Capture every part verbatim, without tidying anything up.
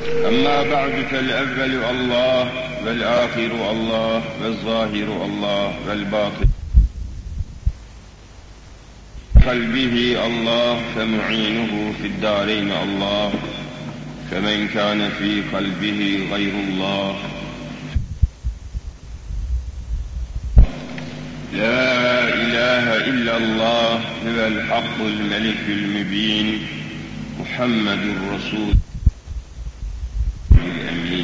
أما بعد فالأول الله والآخر الله والظاهر الله والباطن قلبه الله فمعينه في الدارين الله فمن كان في قلبه غير الله لا إله إلا الله هو الحق الملك المبين محمد رسول الأمين.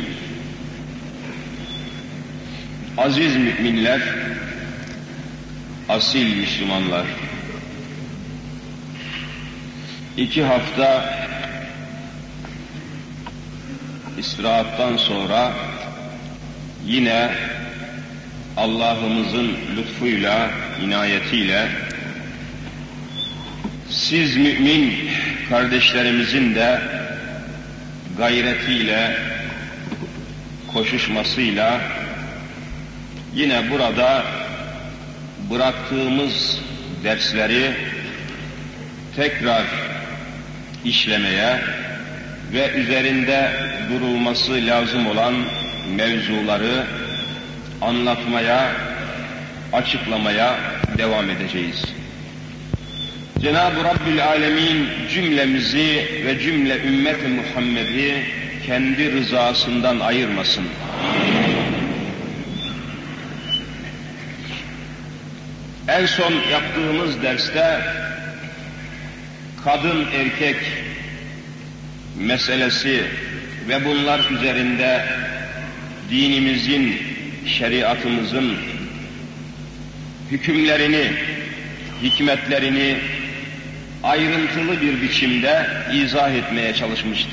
Aziz müminler, asil Müslümanlar, iki hafta istirahattan sonra yine Allah'ımızın lütfuyla, inayetiyle siz mümin kardeşlerimizin de gayretiyle, koşuşmasıyla yine burada bıraktığımız dersleri tekrar işlemeye ve üzerinde durulması lazım olan mevzuları anlatmaya, açıklamaya devam edeceğiz. Cenab-ı Rabbül Alemin cümlemizi ve cümle ümmet-i Muhammed'i kendi rızasından ayırmasın. En son yaptığımız derste kadın erkek meselesi ve bunlar üzerinde dinimizin, şeriatımızın hükümlerini, hikmetlerini ayrıntılı bir biçimde izah etmeye çalışmıştık.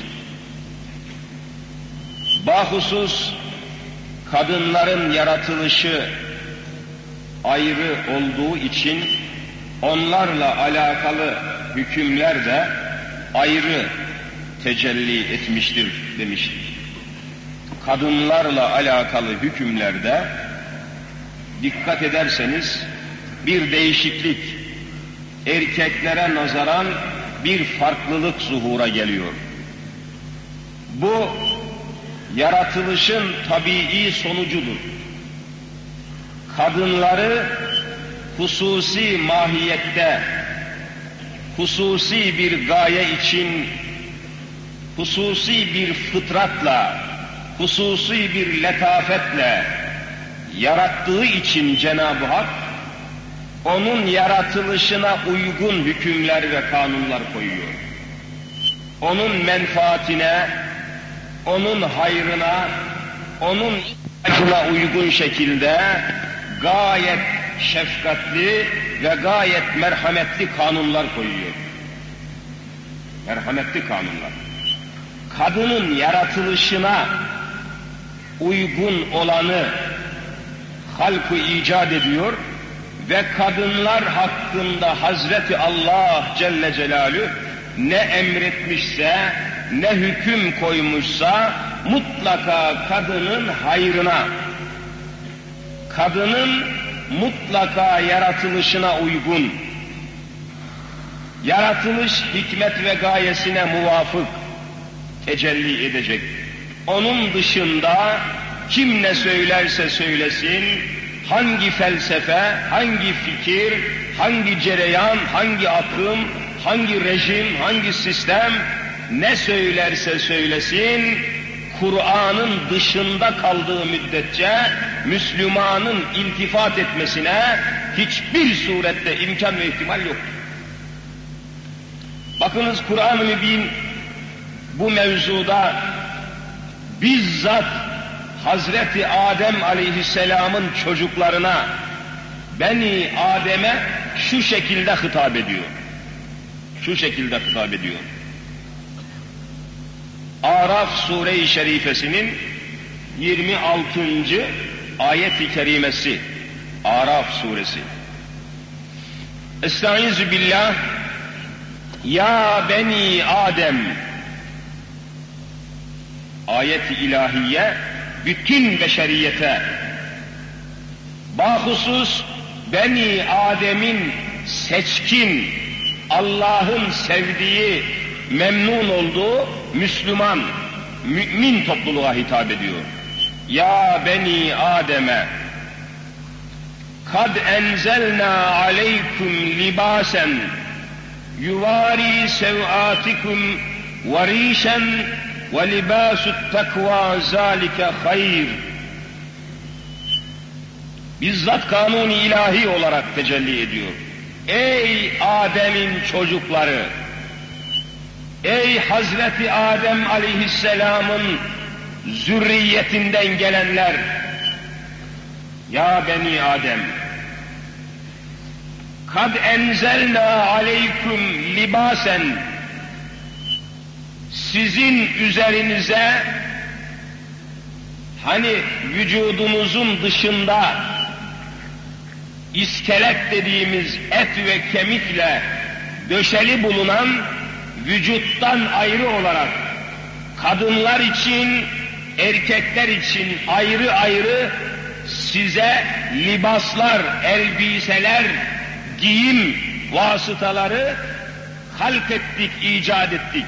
Bahusus kadınların yaratılışı ayrı olduğu için onlarla alakalı hükümler de ayrı tecelli etmiştir demiştik. Kadınlarla alakalı hükümlerde dikkat ederseniz bir değişiklik, erkeklere nazaran bir farklılık zuhura geliyor. Bu yaratılışın tabii sonucudur. Kadınları hususi mahiyette, hususi bir gaye için, hususi bir fıtratla, hususi bir letafetle yarattığı için Cenab-ı Hak, onun yaratılışına uygun hükümler ve kanunlar koyuyor. Onun menfaatine, onun hayrına, onun ihtiyacına uygun şekilde gayet şefkatli ve gayet merhametli kanunlar koyuyor. Merhametli kanunlar. Kadının yaratılışına uygun olanı halkı icat ediyor ve kadınlar hakkında Hazreti Allah Celle Celaluhu ne emretmişse, ne hüküm koymuşsa mutlaka kadının hayrına, kadının mutlaka yaratılışına uygun, yaratılış hikmet ve gayesine muvafık tecelli edecek. Onun dışında kim ne söylerse söylesin, hangi felsefe, hangi fikir, hangi cereyan, hangi akım, hangi rejim, hangi sistem ne söylerse söylesin, Kur'an'ın dışında kaldığı müddetçe Müslümanın iltifat etmesine hiçbir surette imkan ve ihtimal yok. Bakınız Kur'an-ı Mübin bu mevzuda bizzat Hazreti Adem Aleyhisselam'ın çocuklarına, Beni Adem'e şu şekilde hitap ediyor. Şu şekilde hitap ediyor. Araf Sure-i Şerifesinin yirmi altıncı ayet-i kerimesi. Araf Suresi. Estaizu billah. Ya Beni Adem. Ayet-i ilahiye bütün beşeriyete, bahusus Beni Adem'in seçkin, Allah'ın sevdiği, memnun olduğu Müslüman, mümin topluluğa hitap ediyor. Ya beni Adem'e kad enzelna aleykum libasen yuvari sevatikum varişen ve libasut takva zalike hayr. Bizzat kanun-i ilahi olarak tecelli ediyor. Ey Adem'in çocukları, ey Hazreti Adem aleyhisselamın zürriyetinden gelenler, ya beni Adem, kad enzelna aleykum libasen, sizin üzerinize hani vücudunuzun dışında iskelet dediğimiz et ve kemikle döşeli bulunan vücuttan ayrı olarak kadınlar için, erkekler için ayrı ayrı size libaslar, elbiseler, giyim vasıtaları halk ettik, icat ettik.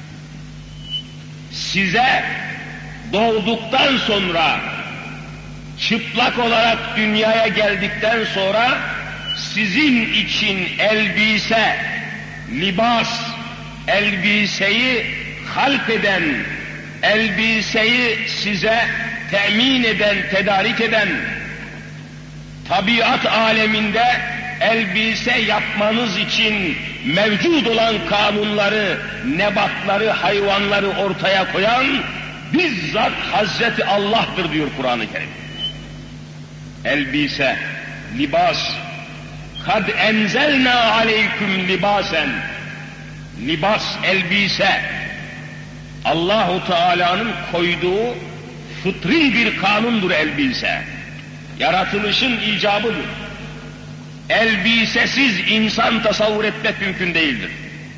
Size doğduktan sonra, çıplak olarak dünyaya geldikten sonra sizin için elbise, libas, elbiseyi halk eden, elbiseyi size temin eden, tedarik eden, tabiat aleminde elbise yapmanız için mevcut olan kanunları, nebatları, hayvanları ortaya koyan bizzat Hazreti Allah'tır diyor Kur'an-ı Kerim. Elbise, libas, kad enzelna aleyküm libasen, libas, elbise, Allahu Teala'nın koyduğu fıtri bir kanundur elbise. Yaratılışın icabıdır. Elbisesiz insan tasavvur etmek mümkün değildir.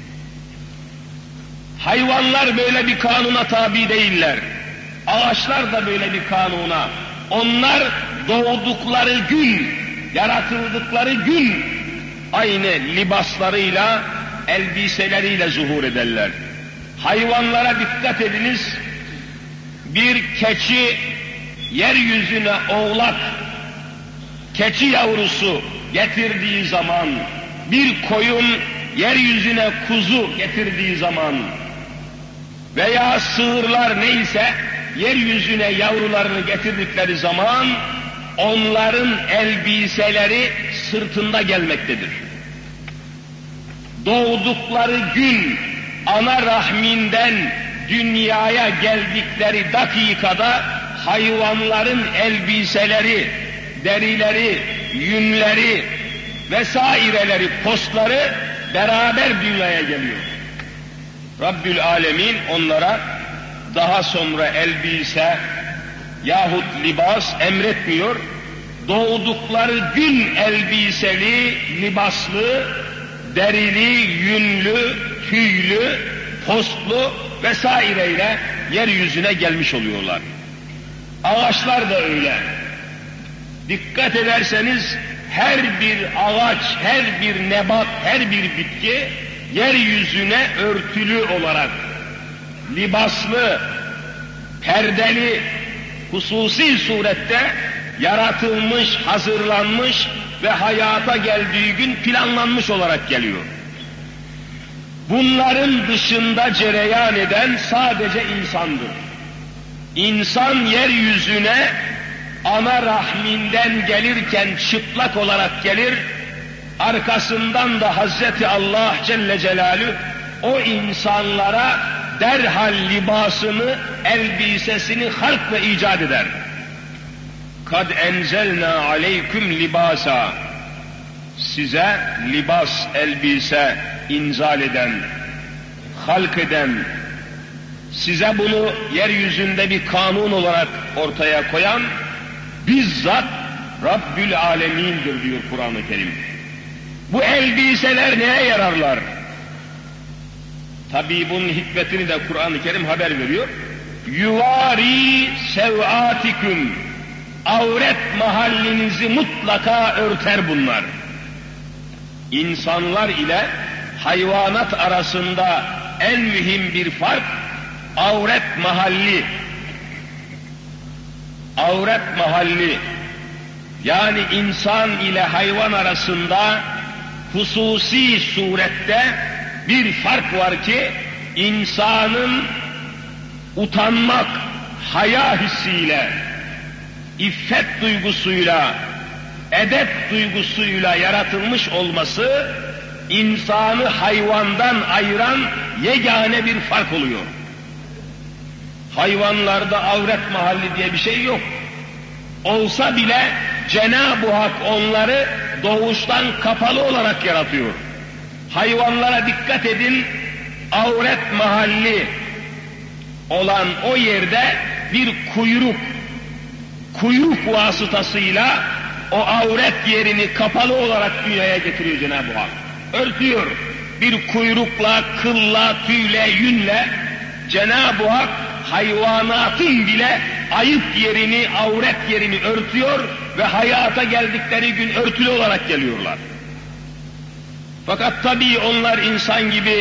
Hayvanlar böyle bir kanuna tabi değiller. Ağaçlar da böyle bir kanuna. Onlar doğdukları gün, yaratıldıkları gün aynı libaslarıyla, elbiseleriyle zuhur ederler. Hayvanlara dikkat ediniz. Bir keçi yeryüzüne oğlak, keçi yavrusu getirdiği zaman, bir koyun yeryüzüne kuzu getirdiği zaman veya sığırlar neyse yeryüzüne yavrularını getirdikleri zaman onların elbiseleri sırtında gelmektedir. Doğdukları gün ana rahminden dünyaya geldikleri dakikada hayvanların elbiseleri, derileri, yünleri vesaireleri, postları beraber dünyaya geliyor. Rabbül Alemin onlara daha sonra elbise yahut libas emretmiyor. Doğdukları gün elbiseli, libaslı, derili, yünlü, tüylü, postlu vesaireyle yeryüzüne gelmiş oluyorlar. Ağaçlar da öyle. Dikkat ederseniz her bir ağaç, her bir nebat, her bir bitki yeryüzüne örtülü olarak libaslı, perdeli, hususi surette yaratılmış, hazırlanmış ve hayata geldiği gün planlanmış olarak geliyor. Bunların dışında cereyan eden sadece insandır. İnsan yeryüzüne ana rahminden gelirken çıplak olarak gelir, arkasından da Hazreti Allah Celle Celaluhu o insanlara derhal libasını, elbisesini halk ve icat eder. Kad enzelna aleyküm libasa, size libas, elbise inzal eden, halk eden, size bunu yeryüzünde bir kanun olarak ortaya koyan bizzat Rabbül Alemin'dir diyor Kur'an-ı Kerim. Bu elbiseler neye yararlar? Tabii bunun hikmetini de Kur'an-ı Kerim haber veriyor. Yuvari sevatikum, avret mahallinizi mutlaka örter bunlar. İnsanlar ile hayvanat arasında en mühim bir fark, avret mahalli, avret mahalli, yani insan ile hayvan arasında hususi surette bir fark var ki, insanın utanmak, haya hissiyle, iffet duygusuyla, edep duygusuyla yaratılmış olması, insanı hayvandan ayıran yegane bir fark oluyor. Hayvanlarda avret mahalli diye bir şey yok. Olsa bile Cenab-ı Hak onları doğuştan kapalı olarak yaratıyor. Hayvanlara dikkat edin, avret mahalli olan o yerde bir kuyruk, kuyruk vasıtasıyla o avret yerini kapalı olarak dünyaya getiriyor Cenab-ı Hak. Örtüyor. Bir kuyrukla, kılla, tüyle, yünle Cenab-ı Hak hayvanatın bile ayıp yerini, avret yerini örtüyor ve hayata geldikleri gün örtülü olarak geliyorlar. Fakat tabii onlar insan gibi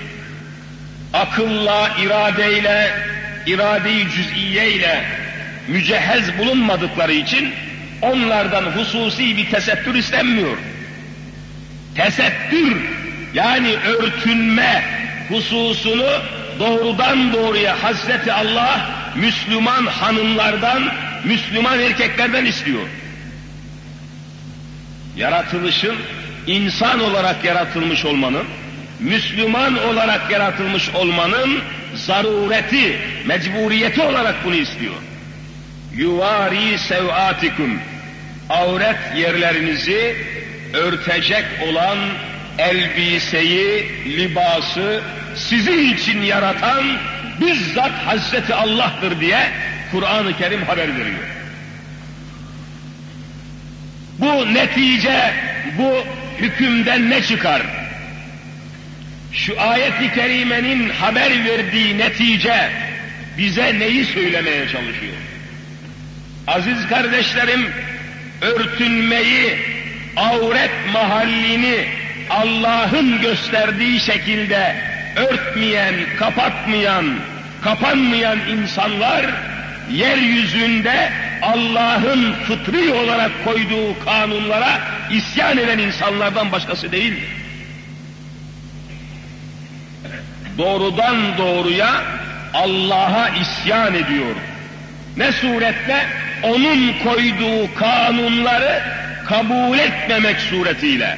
akılla, iradeyle, irade-i cüz'iyeyle mücehhez bulunmadıkları için onlardan hususi bir tesettür istenmiyor. Tesettür, yani örtünme hususunu doğrudan doğruya Hazreti Allah Müslüman hanımlardan, Müslüman erkeklerden istiyor. Yaratılışın, insan olarak yaratılmış olmanın, Müslüman olarak yaratılmış olmanın zarureti, mecburiyeti olarak bunu istiyor. Yuvari sevatikum, avret yerlerinizi örtecek olan elbiseyi, libası sizin için yaratan bizzat Hazreti Allah'tır diye Kur'an-ı Kerim haber veriyor. Bu netice, bu hükümden ne çıkar? Şu ayet-i kerimenin haber verdiği netice bize neyi söylemeye çalışıyor? Aziz kardeşlerim, örtünmeyi, avret mahallini Allah'ın gösterdiği şekilde örtmeyen, kapatmayan, kapanmayan insanlar, yeryüzünde Allah'ın fıtri olarak koyduğu kanunlara isyan eden insanlardan başkası değildir. Doğrudan doğruya Allah'a isyan ediyor. Ne surette? Onun koyduğu kanunları kabul etmemek suretiyle.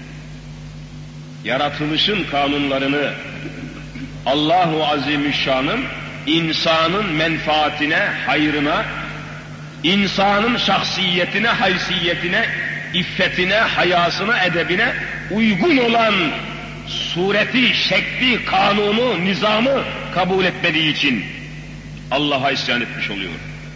Yaratılışın kanunlarını Allahu Azimüşşan'ın insanın menfaatine, hayrına, insanın şahsiyetine, haysiyetine, iffetine, hayasına, edebine uygun olan sureti, şekli, kanunu, nizamı kabul etmediği için Allah'a isyan etmiş oluyor.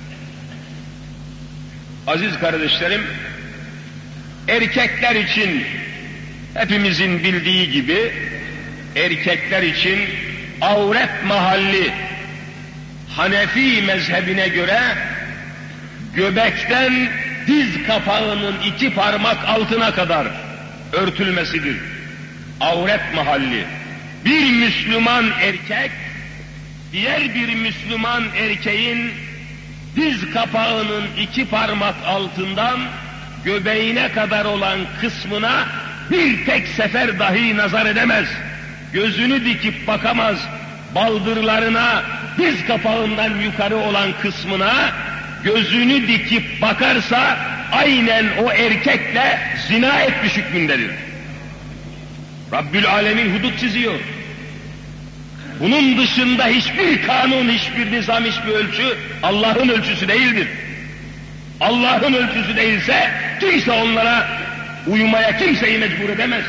Aziz kardeşlerim, erkekler için hepimizin bildiği gibi erkekler için avret mahalli Hanefi mezhebine göre göbekten diz kapağının iki parmak altına kadar örtülmesidir. Avret mahalli. Bir Müslüman erkek diğer bir Müslüman erkeğin diz kapağının iki parmak altından göbeğine kadar olan kısmına bir tek sefer dahi nazar edemez. Gözünü dikip bakamaz. Baldırlarına, diz kapağından yukarı olan kısmına gözünü dikip bakarsa aynen o erkekle zina etmiş hükmündedir. Rabbül Alemin hudut çiziyor. Bunun dışında hiçbir kanun, hiçbir nizam, hiçbir ölçü Allah'ın ölçüsü değildir. Allah'ın ölçüsü değilse kimse onlara uymaya kimseyi mecbur edemez.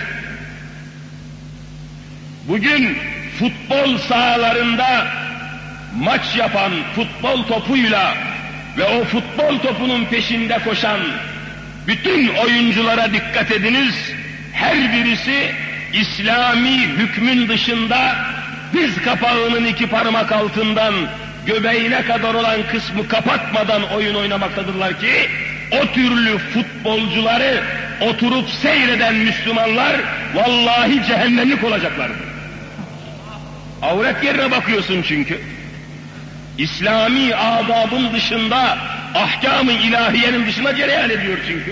Bugün futbol sahalarında maç yapan futbol topuyla ve o futbol topunun peşinde koşan bütün oyunculara dikkat ediniz. Her birisi İslami hükmün dışında diz kapağının iki parmak altından göbeğine kadar olan kısmı kapatmadan oyun oynamaktadırlar ki o türlü futbolcuları oturup seyreden Müslümanlar vallahi cehennemlik olacaklardır. Avret yerine bakıyorsun çünkü. İslami adabın dışında, ahkam-ı ilahiyenin dışına cereyan ediyor çünkü.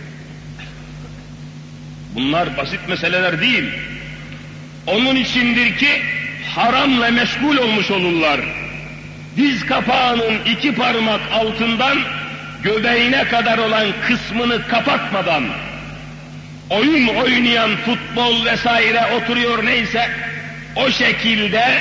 Bunlar basit meseleler değil. Onun içindir ki haramla meşgul olmuş olurlar. Diz kapağının iki parmak altından göbeğine kadar olan kısmını kapatmadan, oyun oynayan futbol vesaire oturuyor neyse, o şekilde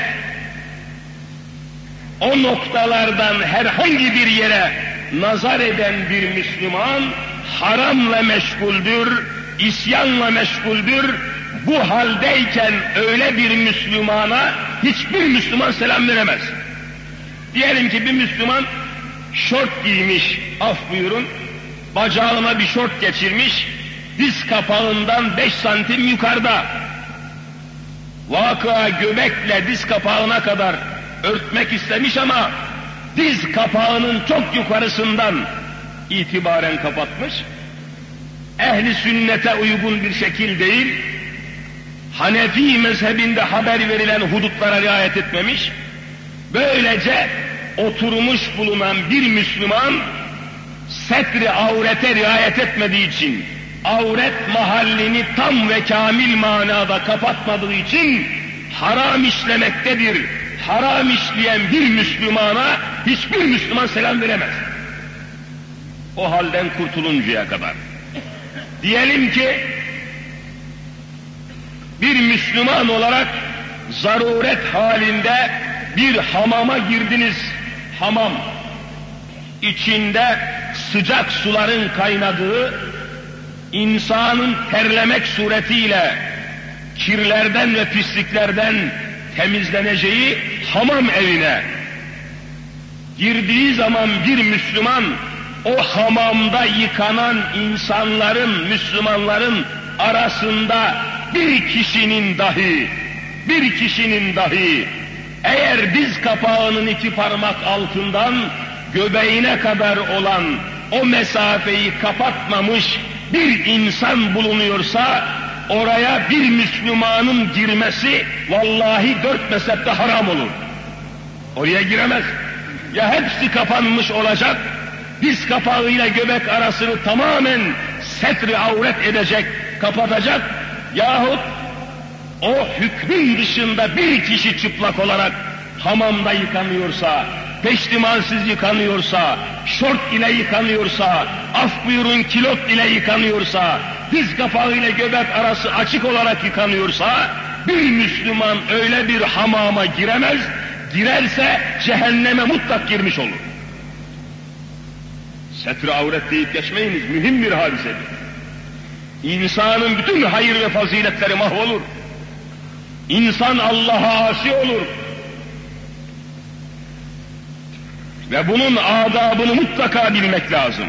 o noktalardan herhangi bir yere nazar eden bir Müslüman haramla meşguldür, isyanla meşguldür. Bu haldeyken öyle bir Müslümana hiçbir Müslüman selam veremez. Diyelim ki bir Müslüman şort giymiş, af buyurun, bacağına bir şort geçirmiş, diz kapağından beş santim yukarıda. Vakıa göbekle diz kapağına kadar örtmek istemiş ama diz kapağının çok yukarısından itibaren kapatmış. Ehli sünnete uygun bir şekil değil, Hanefi mezhebinde haber verilen hudutlara riayet etmemiş. Böylece oturmuş bulunan bir Müslüman setri avrete riayet etmediği için, avret mahallini tam ve kamil manada kapatmadığı için haram işlemektedir. Haram işleyen bir Müslümana hiçbir Müslüman selam veremez. O halden kurtuluncaya kadar. Diyelim ki bir Müslüman olarak zaruret halinde bir hamama girdiniz. Hamam içinde sıcak suların kaynadığı, insanın terlemek suretiyle kirlerden ve pisliklerden temizleneceği hamam evine girdiği zaman bir Müslüman o hamamda yıkanan insanların, Müslümanların arasında bir kişinin dahi, bir kişinin dahi eğer diz kapağının iki parmak altından göbeğine kadar olan o mesafeyi kapatmamış bir insan bulunuyorsa, oraya bir Müslümanın girmesi vallahi dört mezhepte haram olur. Oraya giremez. Ya hepsi kapanmış olacak, diz kapağıyla göbek arasını tamamen setri avret edecek, kapatacak, yahut o hükmün dışında bir kişi çıplak olarak hamamda yıkanıyorsa, peştimalsiz yıkanıyorsa, şort ile yıkanıyorsa, af buyurun kilot ile yıkanıyorsa, diz kapağı ile göbek arası açık olarak yıkanıyorsa, bir Müslüman öyle bir hamama giremez, girerse cehenneme mutlak girmiş olur. Setr-i avret deyip geçmeyiniz, mühim bir hadisedir. İnsanın bütün hayır ve faziletleri mahvolur. İnsan Allah'a asi olur. Ve bunun adabını mutlaka bilmek lazım.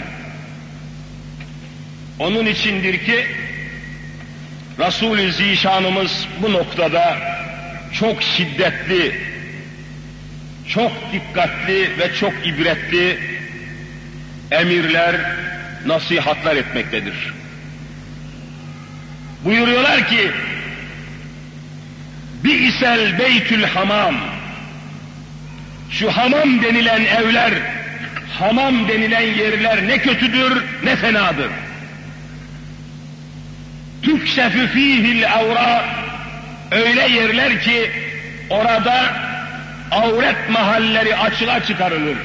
Onun içindir ki Resul-i Zişanımız bu noktada çok şiddetli, çok dikkatli ve çok ibretli emirler, nasihatler etmektedir. Buyuruyorlar ki, Bi'sel beytül hamam, şu hamam denilen evler, hamam denilen yerler ne kötüdür ne fenadır. Tükşefü fîhil avra, öyle yerler ki orada avret mahalleri açığa çıkarılır.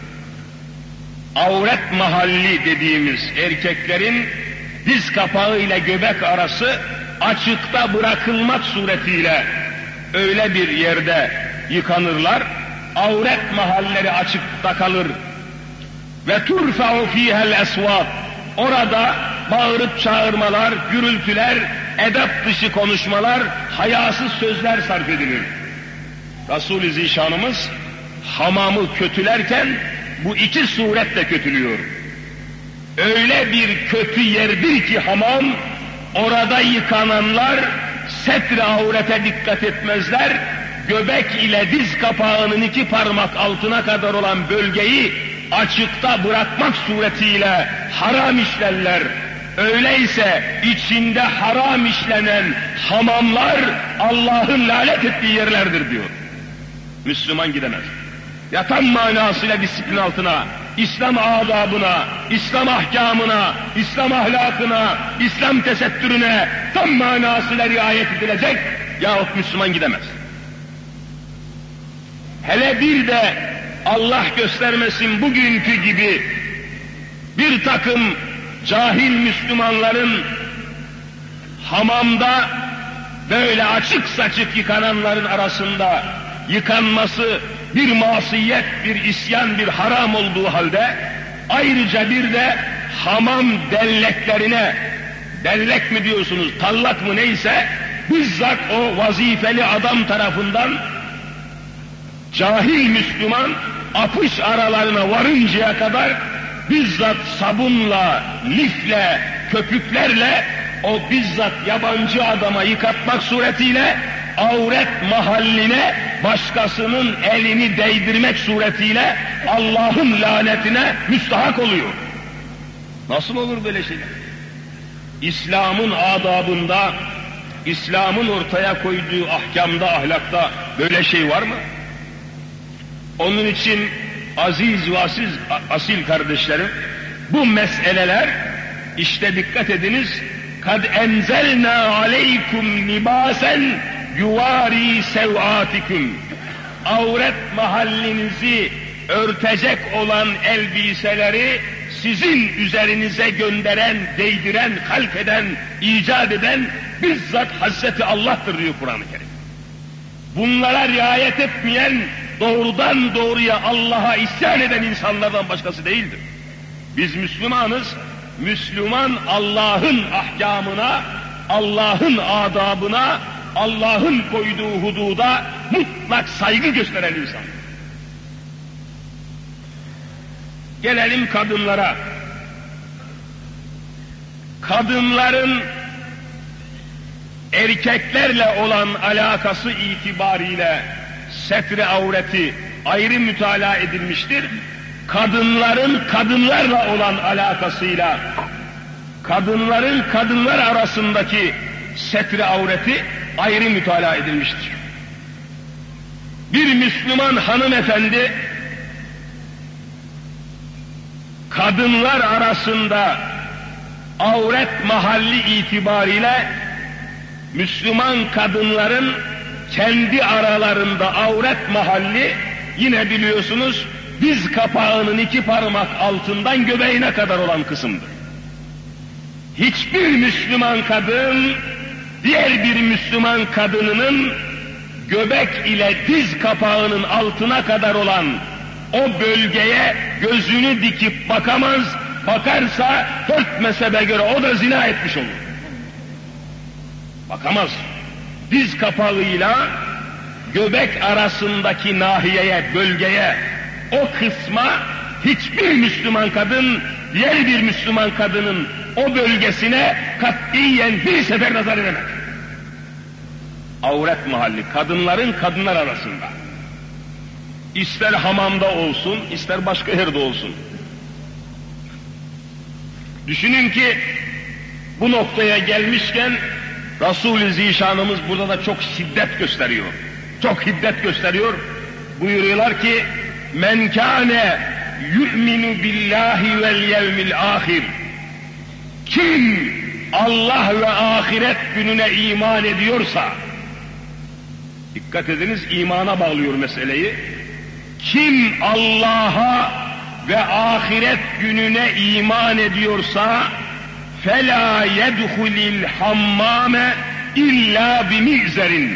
Avret mahalli dediğimiz erkeklerin diz kapağı ile göbek arası açıkta bırakılmak suretiyle öyle bir yerde yıkanırlar. Avret mahalleri açıkta kalır. Ve turfa'u fîhel esvat, orada bağırıp çağırmalar, gürültüler, edep dışı konuşmalar, hayasız sözler sarf edilir. Resul-i Zişanımız hamamı kötülerken bu iki suretle kötülüyor. Öyle bir kötü yerdir ki hamam, orada yıkananlar setr-i avrete dikkat etmezler, göbek ile diz kapağının iki parmak altına kadar olan bölgeyi açıkta bırakmak suretiyle haram işlerler. Öyleyse içinde haram işlenen hamamlar Allah'ın lanet ettiği yerlerdir diyor. Müslüman gidemez. Ya tam manasıyla disiplin altına, İslam adabına, İslam ahkamına, İslam ahlakına, İslam tesettürüne tam manasıyla riayet edilecek yahut Müslüman gidemez. Hele bir de Allah göstermesin bugünkü gibi bir takım cahil Müslümanların hamamda böyle açık saçık yıkananların arasında yıkanması bir masiyet, bir isyan, bir haram olduğu halde ayrıca bir de hamam delleklerine, dellek mi diyorsunuz, tallak mı neyse, bizzat o vazifeli adam tarafından cahil Müslüman apış aralarına varıncaya kadar bizzat sabunla, lifle, köpüklerle o bizzat yabancı adama yıkatmak suretiyle avret mahalline başkasının elini değdirmek suretiyle Allah'ın lanetine müstahak oluyor. Nasıl olur böyle şeyler? İslam'ın adabında, İslam'ın ortaya koyduğu ahkamda, ahlakta böyle şey var mı? Onun için aziz ve asil, asil kardeşlerim, bu meseleler işte dikkat ediniz, kad enzelna aleykum libasen yuvari sevatikum, avret mahallinizi örtecek olan elbiseleri sizin üzerinize gönderen, değdiren, halk eden, icat eden bizzat Hazreti Allah'tır diyor Kur'an-ı Kerim. Bunlara riayet etmeyen doğrudan doğruya Allah'a isyan eden insanlardan başkası değildir. Biz Müslümanız, Müslüman Allah'ın ahkamına, Allah'ın adabına, Allah'ın koyduğu hududa mutlak saygı gösteren insan. Gelelim kadınlara. Kadınların erkeklerle olan alakası itibariyle setre avreti ayrı mütalaa edilmiştir. Kadınların kadınlarla olan alakasıyla kadınların kadınlar arasındaki setre avreti ayrı mütalaa edilmiştir. Bir Müslüman hanımefendi kadınlar arasında avret mahalli itibariyle Müslüman kadınların kendi aralarında avret mahalli yine biliyorsunuz diz kapağının iki parmak altından göbeğine kadar olan kısımdır. Hiçbir Müslüman kadın diğer bir Müslüman kadınının göbek ile diz kapağının altına kadar olan o bölgeye gözünü dikip bakamaz, bakarsa dört mezhebe göre o da zina etmiş olur. Bakamaz. Diz kapağıyla göbek arasındaki nahiyeye, bölgeye, o kısma hiçbir Müslüman kadın diğer bir Müslüman kadının o bölgesine katiyen bir sefer nazar edemez. Avret mahalli, kadınların kadınlar arasında. İster hamamda olsun, ister başka yerde olsun. Düşünün ki bu noktaya gelmişken Resul-i Zişanımız burada da çok şiddet gösteriyor. Çok hiddet gösteriyor. Buyuruyorlar ki men kâne yu'minu billahi vel yevmil ahir, kim Allah ve ahiret gününe iman ediyorsa, dikkat ediniz imana bağlıyor meseleyi, kim Allah'a ve ahiret gününe iman ediyorsa فَلَا يَدْخُلِ الْحَمَّامَ اِلَّا بِمِعْزَرٍ,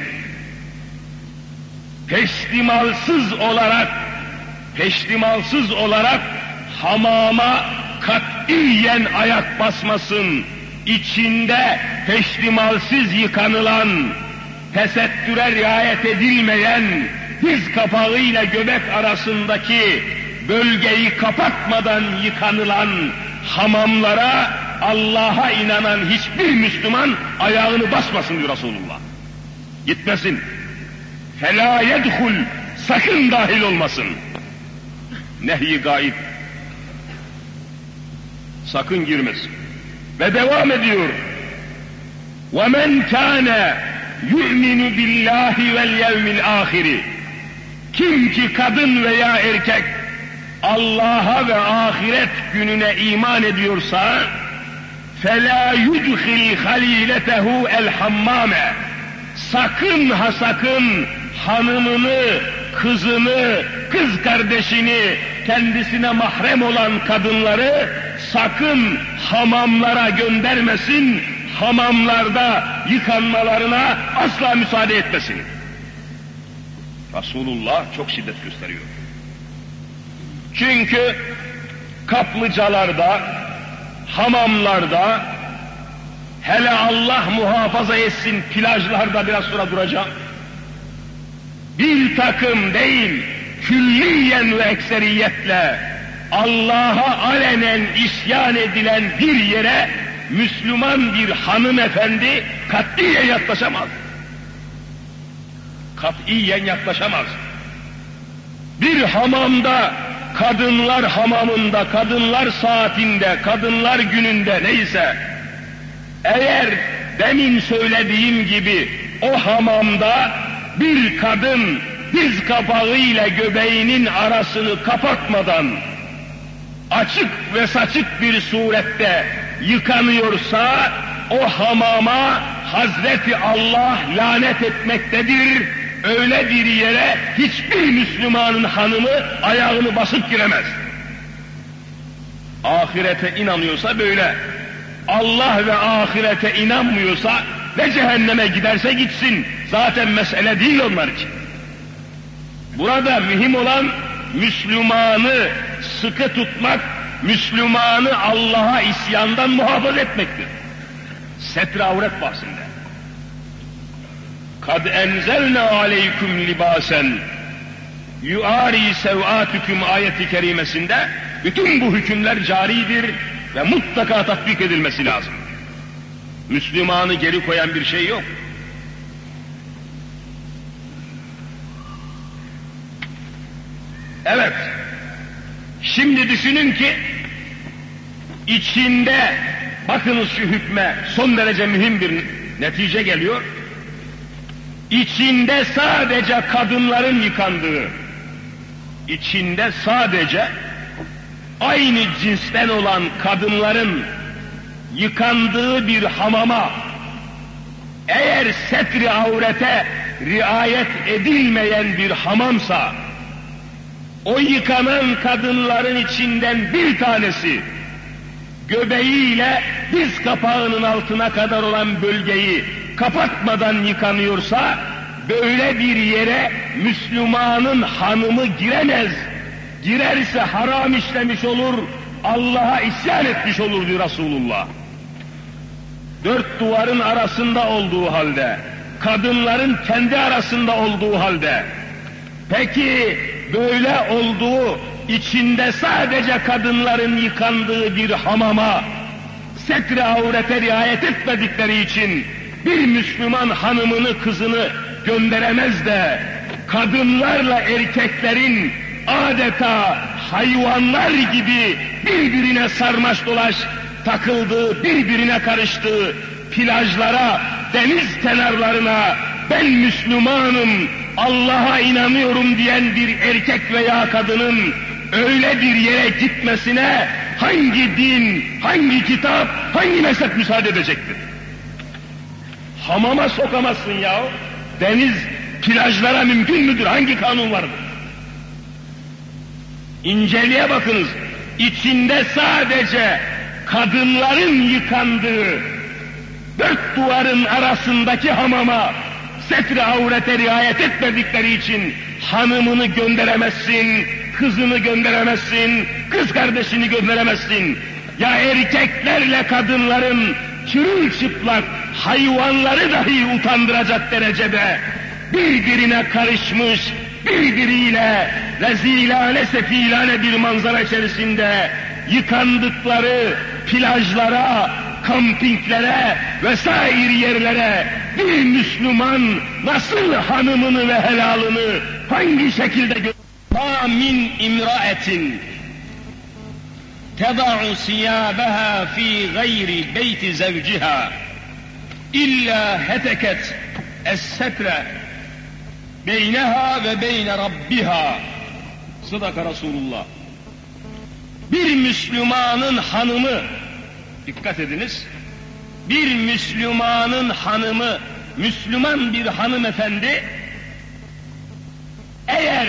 peştimalsız olarak peştimalsız olarak hamama katiyen ayak basmasın. İçinde peştimalsiz yıkanılan, tesettüre riayet edilmeyen, diz kapağıyla göbek arasındaki bölgeyi kapatmadan yıkanılan hamamlara Allah'a inanan hiçbir Müslüman ayağını basmasın diyor Resulullah. Gitmesin. فَلَا يَدْخُلْ, sakın dahil olmasın. Nehy-i gaib. Sakın girmesin. Ve devam ediyor. وَمَنْ كَانَ يُؤْمِنُ بِاللّٰهِ وَالْيَوْمِ الْآخِرِ, Kim ki kadın veya erkek Allah'a ve ahiret gününe iman ediyorsa فَلَا يُدْخِلْ خَلِيلَتَهُ الْحَمَّامَ sakın ha sakın hanımını, kızını, kız kardeşini, kendisine mahrem olan kadınları sakın hamamlara göndermesin, hamamlarda yıkanmalarına asla müsaade etmesin. Resulullah çok şiddet gösteriyor. Çünkü kaplıcalarda, hamamlarda, hele Allah muhafaza etsin plajlarda biraz sonra duracağım. Bir takım değil, külliyen ve ekseriyetle Allah'a alenen isyan edilen bir yere Müslüman bir hanımefendi katiyen yaklaşamaz. Katiyen yaklaşamaz. Bir hamamda, kadınlar hamamında, kadınlar saatinde, kadınlar gününde neyse, eğer demin söylediğim gibi o hamamda bir kadın diz kapağıyla göbeğinin arasını kapatmadan açık ve saçık bir surette yıkanıyorsa o hamama Hazreti Allah lanet etmektedir. Öyle bir yere hiçbir Müslümanın hanımı ayağını basıp giremez. Ahirete inanıyorsa böyle. Allah ve ahirete inanmıyorsa ve cehenneme giderse gitsin. Zaten mesele değil onlar için. Burada mühim olan Müslümanı sıkı tutmak, Müslümanı Allah'a isyandan muhafaza etmektir. Setre avret bahsinde. Kad enzelna aleyküm libasen yuari sev'atüküm ayeti kerimesinde bütün bu hükümler caridir ve mutlaka tatbik edilmesi lazım. Müslümanı geri koyan bir şey yok. Evet, şimdi düşünün ki içinde, bakınız şu hükme, son derece mühim bir netice geliyor. İçinde sadece kadınların yıkandığı, içinde sadece aynı cinsten olan kadınların yıkandığı bir hamama, eğer setri avrete riayet edilmeyen bir hamamsa, o yıkanan kadınların içinden bir tanesi göbeğiyle diz kapağının altına kadar olan bölgeyi kapatmadan yıkanıyorsa, böyle bir yere Müslümanın hanımı giremez. Girerse haram işlemiş olur, Allah'a isyan etmiş olur diyor Resulullah. Dört duvarın arasında olduğu halde, kadınların kendi arasında olduğu halde, peki böyle olduğu, içinde sadece kadınların yıkandığı bir hamama, setre avrete riayet etmedikleri için bir Müslüman hanımını, kızını gönderemez de, kadınlarla erkeklerin adeta hayvanlar gibi birbirine sarmaş dolaş takıldığı, birbirine karıştığı plajlara, deniz kenarlarına ben Müslümanım, Allah'a inanıyorum diyen bir erkek veya kadının öyle bir yere gitmesine hangi din, hangi kitap, hangi mezhep müsaade edecektir? Hamama sokamazsın ya. Deniz, plajlara mümkün müdür? Hangi kanun vardır? İnceliğe bakınız. İçinde sadece kadınların yıkandığı dört duvarın arasındaki hamama setre avrete riayet etmedikleri için hanımını gönderemezsin, kızını gönderemezsin, kız kardeşini gönderemezsin. Ya erkeklerle kadınların çırılçıplak hayvanları dahi utandıracak derecede birbirine karışmış, birbiriyle rezilane sefilane bir manzara içerisinde yıkandıkları plajlara, kampinglere vesaire yerlere bir Müslüman nasıl hanımını ve helalını hangi şekilde gö- Ma min imra'etin teda'u siyabaha fi gayri beyti zevciha illa heteket es-setre beyneha ve beyne rabbiha. Sadaka Resulullah. Bir Müslümanın hanımı, dikkat ediniz, bir Müslümanın hanımı, Müslüman bir hanımefendi, eğer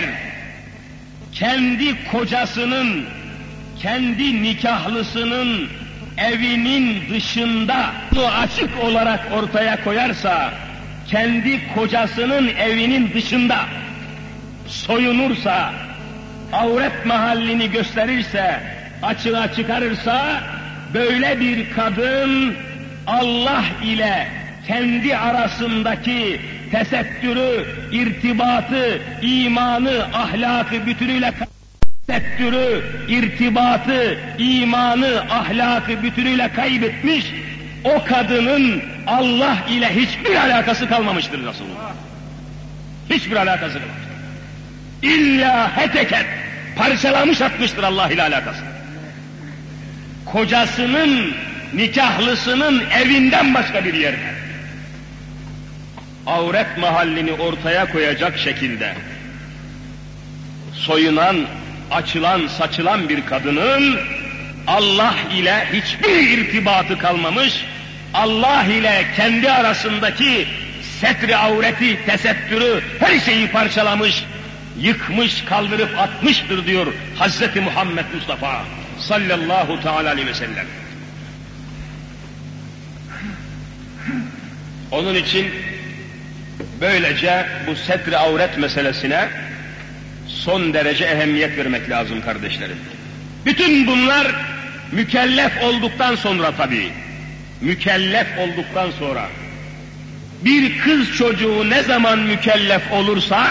kendi kocasının, kendi nikahlısının evinin dışında bunu açık olarak ortaya koyarsa, kendi kocasının evinin dışında soyunursa, avret mahallini gösterirse, açığa çıkarırsa, böyle bir kadın Allah ile kendi arasındaki tesettürü, irtibatı, imanı, ahlakı bütünüyle tesettürü, irtibatı, imanı, ahlakı bütünüyle kaybetmiş, o kadının Allah ile hiçbir alakası kalmamıştır Resulullah. Hiçbir alakası kalmamıştır. İlla heteket, parçalamış atmıştır Allah ile alakası. Kocasının, nikahlısının evinden başka bir yerde avret mahallini ortaya koyacak şekilde soyunan, açılan, saçılan bir kadının Allah ile hiçbir irtibatı kalmamış, Allah ile kendi arasındaki setri avreti, tesettürü, her şeyi parçalamış, yıkmış, kaldırıp atmıştır diyor Hazreti Muhammed Mustafa sallallahu teala aleyhi ve sellem. Onun için böylece bu setri avret meselesine son derece ehemmiyet vermek lazım kardeşlerim. Bütün bunlar mükellef olduktan sonra tabii, mükellef olduktan sonra, bir kız çocuğu ne zaman mükellef olursa,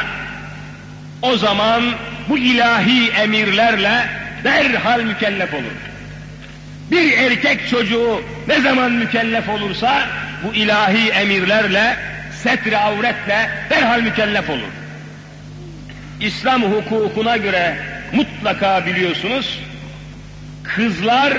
o zaman bu ilahi emirlerle derhal mükellef olur. Bir erkek çocuğu ne zaman mükellef olursa, bu ilahi emirlerle, setri avretle derhal mükellef olur. İslam hukukuna göre mutlaka biliyorsunuz, kızlar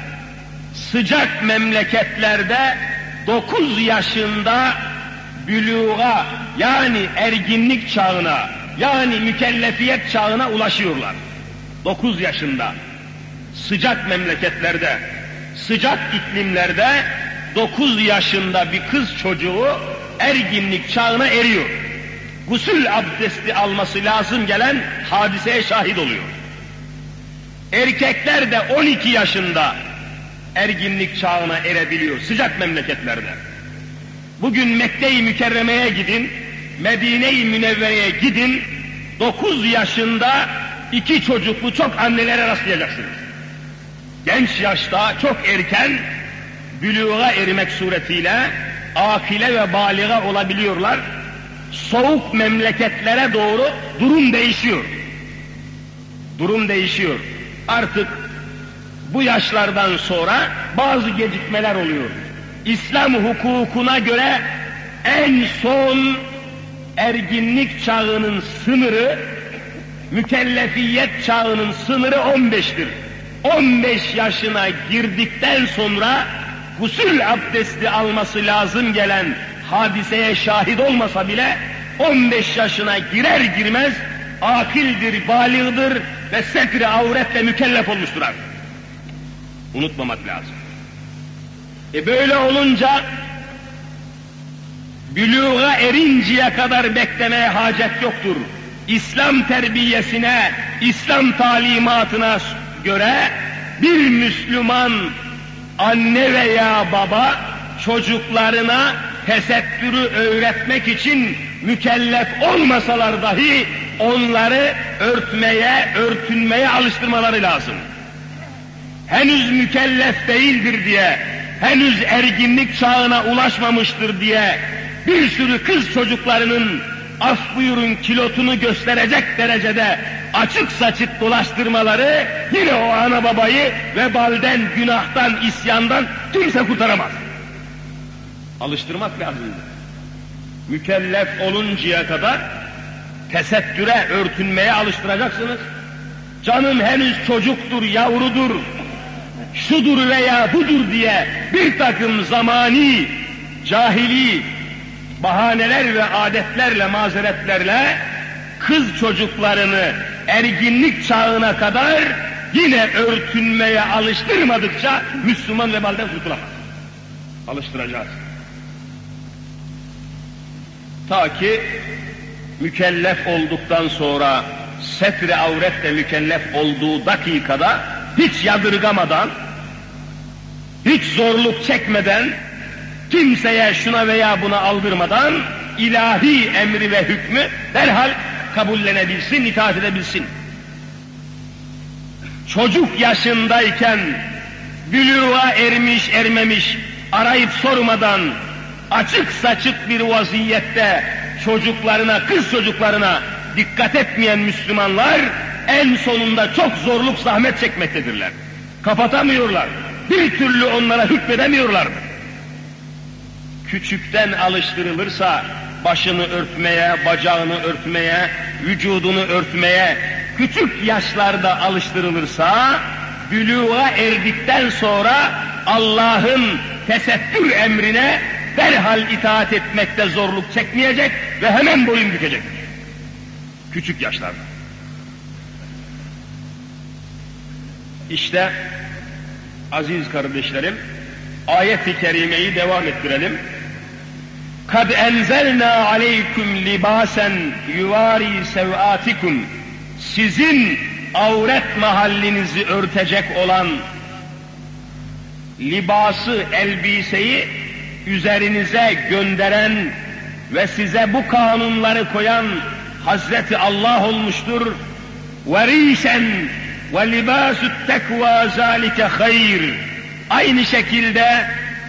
sıcak memleketlerde dokuz yaşında büluğa, yani erginlik çağına, yani mükellefiyet çağına ulaşıyorlar. dokuz yaşında sıcak memleketlerde, sıcak iklimlerde dokuz yaşında bir kız çocuğu erginlik çağına eriyor. Gusül abdesti alması lazım gelen hadiseye şahit oluyor. Erkekler de on iki yaşında erginlik çağına erebiliyor sıcak memleketlerde. Bugün Mekke-i Mükerreme'ye gidin, Medine-i Münevvere'ye gidin, dokuz yaşında iki çocuklu çok annelere rastlayacaksınız. Genç yaşta çok erken büluğa erimek suretiyle akile ve baliga olabiliyorlar. Soğuk memleketlere doğru durum değişiyor. Durum değişiyor. Artık bu yaşlardan sonra bazı gecikmeler oluyor. İslam hukukuna göre en son erginlik çağının sınırı, mükellefiyet çağının sınırı on beştir. on beş yaşına girdikten sonra gusül abdesti alması lazım gelen hadiseye şahit olmasa bile on beş yaşına girer girmez akildir, baligdir ve setri avretle mükellef olmuştur artık. Unutmamak lazım. E böyle olunca büluğa erinceye kadar beklemeye hacet yoktur. İslam terbiyesine, İslam talimatına göre bir Müslüman anne veya baba çocuklarına tesettürü öğretmek için mükellef olmasalar dahi onları örtmeye, örtünmeye alıştırmaları lazım. Henüz mükellef değildir diye, henüz erginlik çağına ulaşmamıştır diye bir sürü kız çocuklarının af buyurun kilotunu gösterecek derecede açık saçık dolaştırmaları yine o ana babayı vebalden, günahtan, isyandan kimse kurtaramaz. Alıştırmak lazım. Mükellef oluncaya kadar tesettüre, örtünmeye alıştıracaksınız. Canım henüz çocuktur, yavrudur, şudur veya budur diye bir takım zamani, cahili, bahaneler ve adetlerle, mazeretlerle kız çocuklarını erginlik çağına kadar yine örtünmeye alıştırmadıkça Müslüman vebalden kurtulamaz. Alıştıracağız. Ta ki mükellef olduktan sonra setre avretle mükellef olduğu dakikada hiç yadırgamadan, hiç zorluk çekmeden, kimseye şuna veya buna aldırmadan ilahi emri ve hükmü derhal kabullenebilsin, itaat edebilsin. Çocuk yaşındayken bülüğa ermiş ermemiş arayıp sormadan açık saçık bir vaziyette çocuklarına, kız çocuklarına dikkat etmeyen Müslümanlar en sonunda çok zorluk, zahmet çekmektedirler. Kapatamıyorlar. Bir türlü onlara hükmedemiyorlar. Küçükten alıştırılırsa başını örtmeye, bacağını örtmeye, vücudunu örtmeye, küçük yaşlarda alıştırılırsa bülüğa erdikten sonra Allah'ın tesettür emrine derhal itaat etmekte zorluk çekmeyecek ve hemen boyun bükecektir. Küçük yaşlarda. İşte aziz kardeşlerim, ayet-i kerimeyi devam ettirelim. Kad enzelna aleykum libasen yuvari sevatikum. Sizin avret mahallinizi örtecek olan libası, elbiseyi üzerinize gönderen ve size bu kanunları koyan Hazreti Allah olmuştur. وَرِيشًا وَلِبَاسُ التَّكْوَى ذَٰلِكَ خَيْرٌ. Aynı şekilde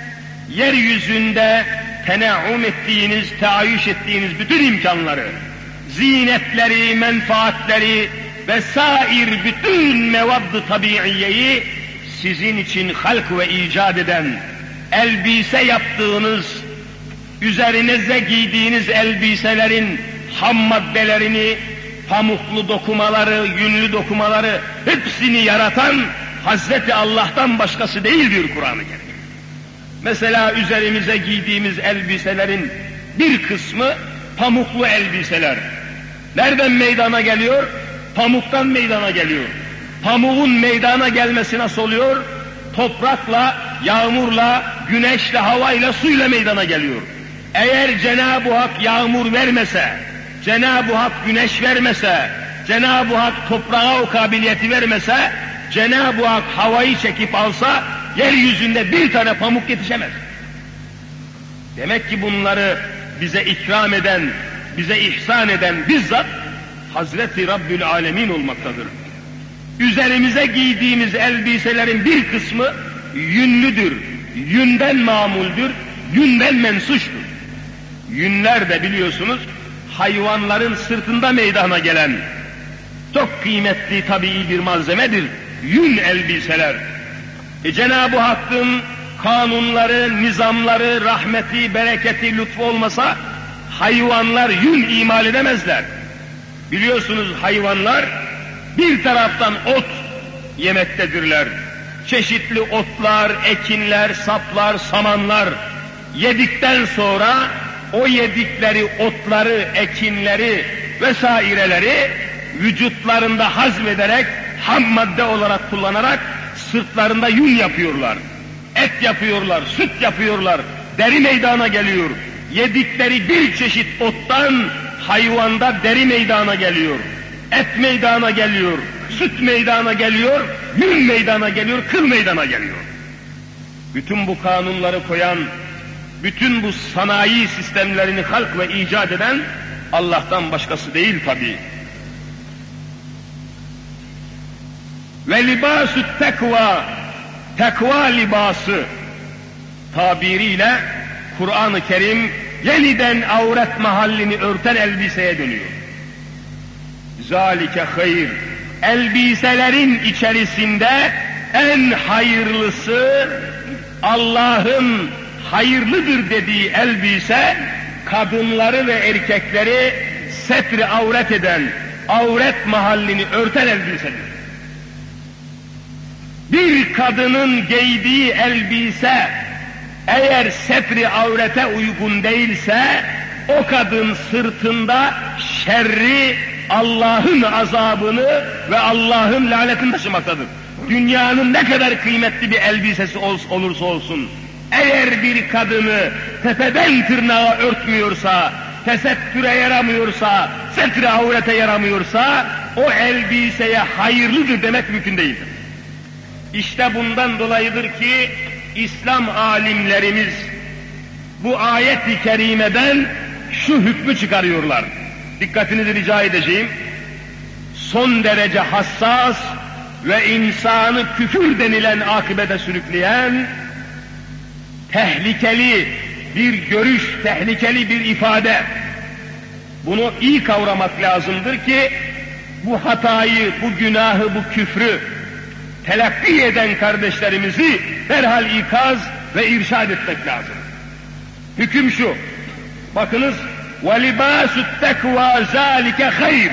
yeryüzünde tene'um ettiğiniz, teayüş ettiğiniz bütün imkanları, zinetleri, menfaatleri vesair bütün mevadd-ı tabiiyeyi sizin için halk ve icat eden, elbise yaptığınız, üzerinize giydiğiniz elbiselerin ham maddelerini, pamuklu dokumaları, yünlü dokumaları hepsini yaratan Hazreti Allah'tan başkası değil diyor Kur'an-ı Kerim. Mesela üzerimize giydiğimiz elbiselerin bir kısmı pamuklu elbiseler. Nereden meydana geliyor? Pamuktan meydana geliyor. Pamuğun meydana gelmesi nasıl oluyor? Toprakla, yağmurla, güneşle, havayla, suyla meydana geliyor. Eğer Cenab-ı Hak yağmur vermese, Cenab-ı Hak güneş vermese, Cenab-ı Hak toprağa o kabiliyeti vermese, Cenab-ı Hak havayı çekip alsa, yeryüzünde bir tane pamuk yetişemez. Demek ki bunları bize ikram eden, bize ihsan eden bizzat Hazreti Rabbül Alemin olmaktadır. Üzerimize giydiğimiz elbiselerin bir kısmı yünlüdür, yünden mamuldür, yünden mensuştur. Yünler de biliyorsunuz hayvanların sırtında meydana gelen çok kıymetli tabii bir malzemedir. Yün elbiseler. E Cenab-ı Hakk'ın kanunları, nizamları, rahmeti, bereketi, lütfu olmasa hayvanlar yün imal edemezler. Biliyorsunuz hayvanlar bir taraftan ot yemektedirler. Çeşitli otlar, ekinler, saplar, samanlar yedikten sonra o yedikleri otları, ekinleri vesaireleri vücutlarında hazmederek ham madde olarak kullanarak sırtlarında yün yapıyorlar. Et yapıyorlar, süt yapıyorlar, deri meydana geliyor. Yedikleri bir çeşit ottan hayvanda deri meydana geliyor. Et meydana geliyor, süt meydana geliyor, yün meydana geliyor, kıl meydana geliyor. Bütün bu kanunları koyan, bütün bu sanayi sistemlerini halk ve icat eden Allah'tan başkası değil tabii. Ve libâsü tekvâ, tekvâ libası tabiriyle Kur'an-ı Kerim yeniden avret mahallini örten elbiseye dönüyor. Zalike hayır. Elbiselerin içerisinde en hayırlısı Allah'ın hayırlıdır dediği elbise kadınları ve erkekleri setri avret eden, avret mahallini örten elbisedir. Bir kadının giydiği elbise eğer setri avrete uygun değilse o kadın sırtında şerri, Allah'ın azabını ve Allah'ın lanetini taşımaktadır. Dünyanın ne kadar kıymetli bir elbisesi olursa olsun, eğer bir kadını tepeden tırnağa örtmüyorsa, tesettüre yaramıyorsa, setre avrete yaramıyorsa, o elbiseye hayırlıdır demek mümkün değildir. İşte bundan dolayıdır ki İslam alimlerimiz bu ayet-i kerimeden şu hükmü çıkarıyorlar. Dikkatinizi rica edeceğim. Son derece hassas ve insanı küfür denilen akıbete sürükleyen tehlikeli bir görüş, tehlikeli bir ifade. Bunu iyi kavramak lazımdır ki bu hatayı, bu günahı, bu küfrü telakki eden kardeşlerimizi derhal ikaz ve irşad etmek lazım. Hüküm şu, bakınız, وَلِبَاسُ التَّكْوَى ذَٰلِكَ خَيْرٌ.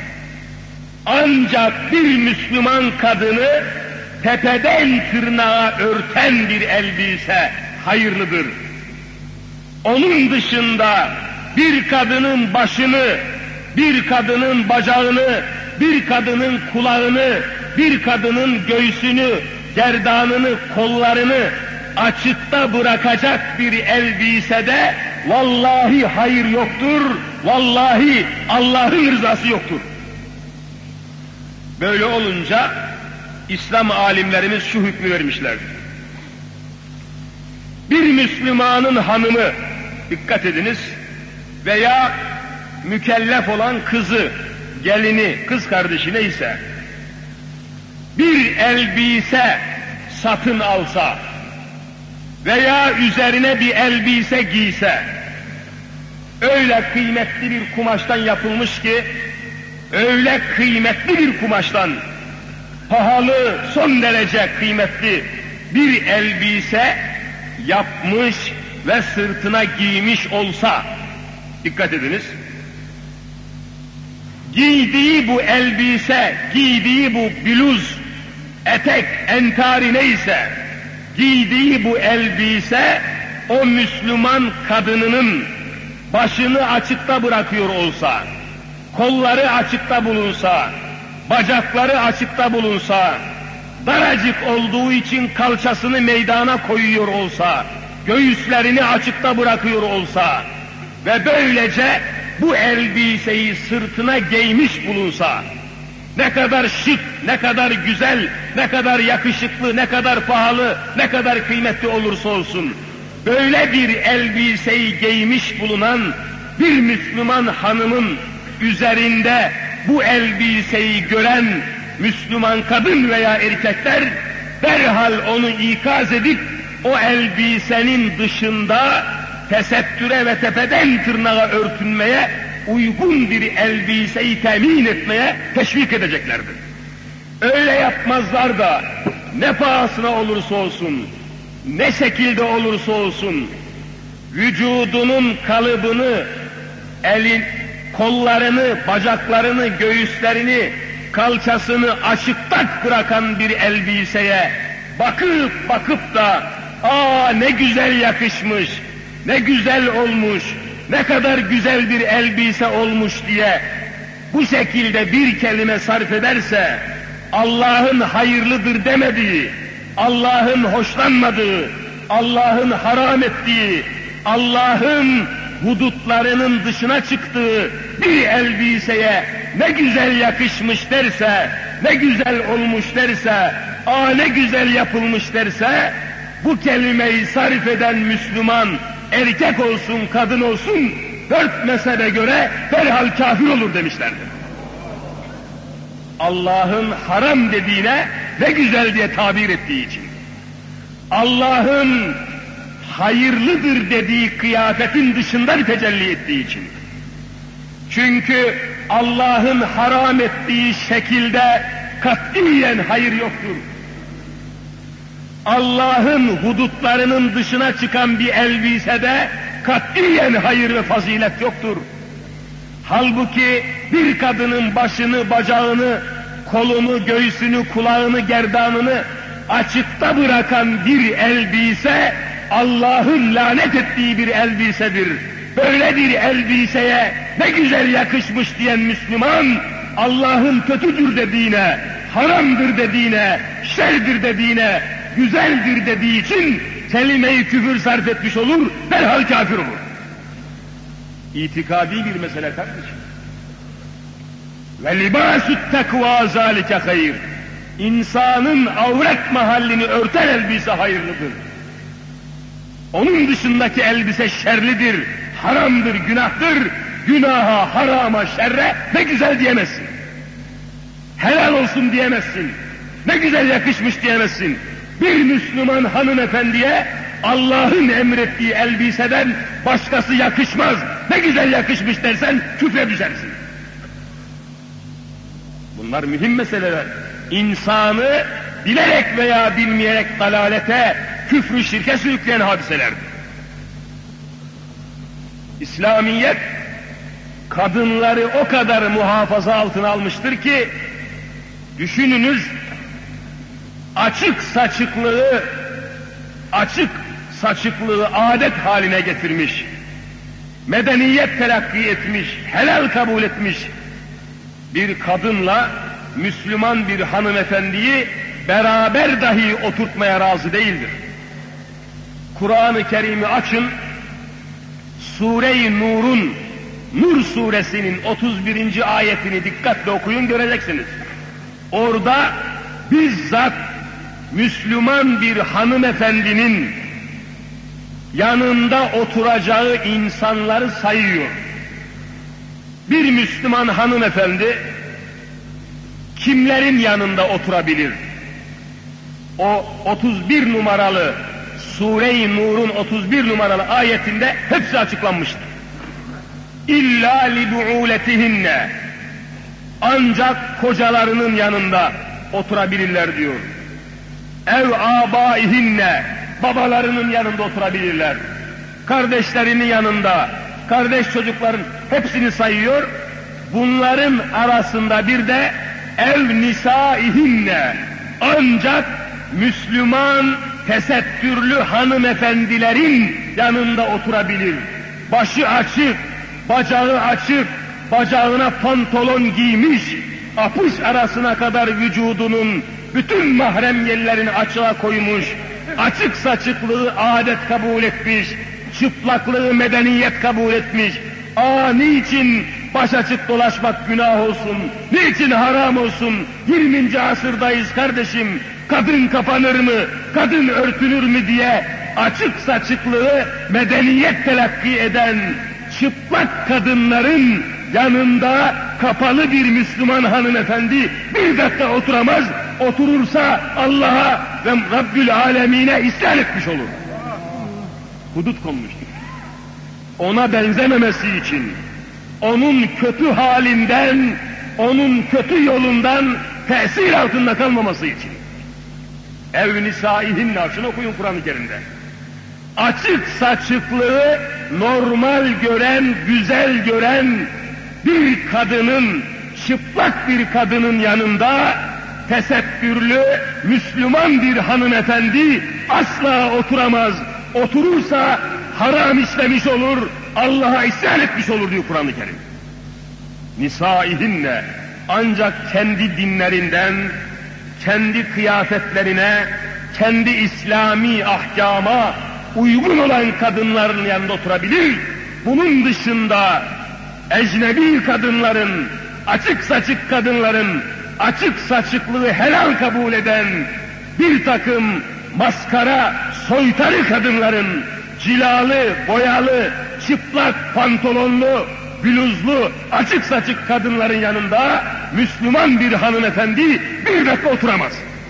Ancak bir Müslüman kadını tepeden tırnağa örten bir elbise hayırlıdır. Onun dışında bir kadının başını, bir kadının bacağını, bir kadının kulağını, bir kadının göğsünü, gerdanını, kollarını açıkta bırakacak bir elbisede vallahi hayır yoktur, vallahi Allah'ın rızası yoktur. Böyle olunca İslam alimlerimiz şu hükmü vermişlerdir. Bir Müslümanın hanımı, dikkat ediniz, veya mükellef olan kızı, gelini, kız kardeşi neyse, bir elbise satın alsa veya üzerine bir elbise giyse, öyle kıymetli bir kumaştan yapılmış ki, öyle kıymetli bir kumaştan, pahalı, son derece kıymetli bir elbise yapmış ve sırtına giymiş olsa, dikkat ediniz, giydiği bu elbise, giydiği bu bluz, etek, entari neyse, giydiği bu elbise, o Müslüman kadınının başını açıkta bırakıyor olsa, kolları açıkta bulunsa, bacakları açıkta bulunsa, daracık olduğu için kalçasını meydana koyuyor olsa, göğüslerini açıkta bırakıyor olsa ve böylece bu elbiseyi sırtına giymiş bulunsa, ne kadar şık, ne kadar güzel, ne kadar yakışıklı, ne kadar pahalı, ne kadar kıymetli olursa olsun, böyle bir elbiseyi giymiş bulunan bir Müslüman hanımın üzerinde bu elbiseyi gören Müslüman kadın veya erkekler derhal onu ikaz edip o elbisenin dışında tesettüre ve tepeden tırnağa örtünmeye uygun bir elbiseyi temin etmeye teşvik edeceklerdir. Öyle yapmazlar da ne pahasına olursa olsun, ne şekilde olursa olsun, vücudunun kalıbını, elin, kollarını, bacaklarını, göğüslerini, kalçasını açıkta bırakan bir elbiseye bakıp bakıp da ''Aa ne güzel yakışmış, ne güzel olmuş, ne kadar güzel bir elbise olmuş'' diye bu şekilde bir kelime sarf ederse, Allah'ın hayırlıdır demediği, Allah'ın hoşlanmadığı, Allah'ın haram ettiği, Allah'ın hudutlarının dışına çıktığı bir elbiseye ne güzel yakışmış derse, ne güzel olmuş derse, ''Aa ne güzel yapılmış'' derse, bu kelimeyi sarf eden Müslüman, erkek olsun, kadın olsun, dört mezhebe göre derhal kafir olur demişlerdir. Allah'ın haram dediğine ne güzel diye tabir ettiği için, Allah'ın hayırlıdır dediği kıyafetin dışında bir tecelli ettiği için. Çünkü Allah'ın haram ettiği şekilde katiyen hayır yoktur. Allah'ın hudutlarının dışına çıkan bir elbisede katiyen hayır ve fazilet yoktur. Halbuki bir kadının başını, bacağını, kolunu, göğsünü, kulağını, gerdanını açıkta bırakan bir elbise, Allah'ın lanet ettiği bir elbisedir. böyle bir elbiseye ne güzel yakışmış diyen Müslüman, Allah'ın kötüdür dediğine, haramdır dediğine, şerdir dediğine, güzeldir dediği için kelime-i küfür sarf etmiş olur, derhal kafir olur. İtikadi bir mesele kardeşim. Ve libâsut tekvâ zâlike hayır. İnsanın avret mahallini örten elbise hayırlıdır. Onun dışındaki elbise şerlidir, haramdır, günahtır. Günaha, harama, şerre ne güzel diyemezsin. Helal olsun diyemezsin. Ne güzel yakışmış diyemezsin. Bir Müslüman hanımefendiye Allah'ın emrettiği elbiseden başkası yakışmaz. Ne güzel yakışmış dersen küfre düşersin. Bunlar mühim meseleler. İnsanı bilerek veya bilmeyerek dalalete, küfrü, şirke sürükleyen hadiselerdir. İslamiyet kadınları o kadar muhafaza altına almıştır ki, düşününüz, açık saçıklığı, açık saçıklığı adet haline getirmiş, medeniyet telakki etmiş, helal kabul etmiş bir kadınla Müslüman bir hanımefendiyi beraber dahi oturtmaya razı değildir. Kur'an-ı Kerim'i açın, Sure-i Nur'un, Nur suresinin otuz birinci ayetini dikkatle okuyun, göreceksiniz. Orada bizzat Müslüman bir hanımefendinin yanında oturacağı insanları sayıyor. Bir Müslüman hanımefendi kimlerin yanında oturabilir? O otuz bir numaralı Sure-i Nur'un otuz bir numaralı ayetinde hepsi açıklanmıştır. İlla li bu'uletihinne, ancak kocalarının yanında oturabilirler diyor. Ev abaihinne, babalarının yanında oturabilirler. Kardeşlerinin yanında, kardeş çocukların hepsini sayıyor. Bunların arasında bir de ev nisaihinne, ancak Müslüman tesettürlü hanımefendilerin yanında oturabilir. Başı açık, bacağı açık, bacağına pantolon giymiş, apış arasına kadar vücudunun bütün mahrem yerlerini açığa koymuş, açık saçıklığı adet kabul etmiş, çıplaklığı medeniyet kabul etmiş. Aa, niçin baş açık dolaşmak günah olsun, niçin haram olsun, yirminci asırdayız kardeşim, kadın kapanır mı, kadın örtünür mü diye açık saçıklığı medeniyet telakki eden çıplak kadınların yanında kapalı bir Müslüman hanımefendi bir dakika oturamaz, oturursa Allah'a ve Rabbül Alemine isyan etmiş olur. Hudut konmuştur. Ona benzememesi için, onun kötü halinden, onun kötü yolundan tesir altında kalmaması için. Ev nisaihinne, şunu okuyun Kur'an-ı Kerim'de. Açık saçıklığı normal gören, güzel gören bir kadının, çıplak bir kadının yanında tesettürlü Müslüman bir hanımefendi asla oturamaz. Oturursa haram işlemiş olur, Allah'a isyan etmiş olur diyor Kur'an-ı Kerim. Nisaihinne, ancak kendi dinlerinden, kendi kıyafetlerine, kendi İslami ahkama uygun olan kadınların yanında oturabilir. Bunun dışında ecnebi kadınların, açık saçık kadınların, açık saçıklığı helal kabul eden bir takım maskara, soytarı kadınların, cilalı, boyalı, çıplak pantolonlu, bluzlu, açık saçık kadınların yanında Müslüman bir hanımefendi bir dakika oturamaz.